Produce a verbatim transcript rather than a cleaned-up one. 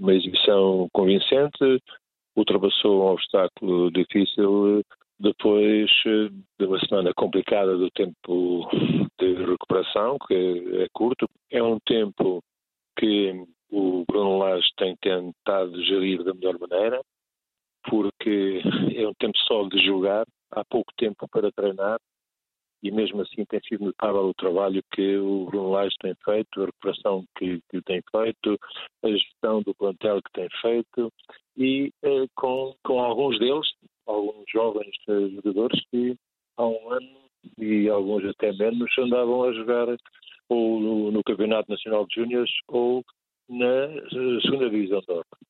uma exibição convincente, ultrapassou um obstáculo difícil depois de uma semana complicada do tempo de recuperação, que é curto. É um tempo que o Bruno Lage tem tentado gerir da melhor maneira, porque é um tempo só de jogar, há pouco tempo para treinar, e mesmo assim tem sido notável o trabalho que o Bruno Lage tem feito, a recuperação que, que tem feito, a gestão do plantel que tem feito, e eh, com, com alguns deles, alguns jovens eh, jogadores que há um ano e alguns até menos andavam a jogar ou no, no Campeonato Nacional de Júniores ou na eh, segunda Divisão de Honra.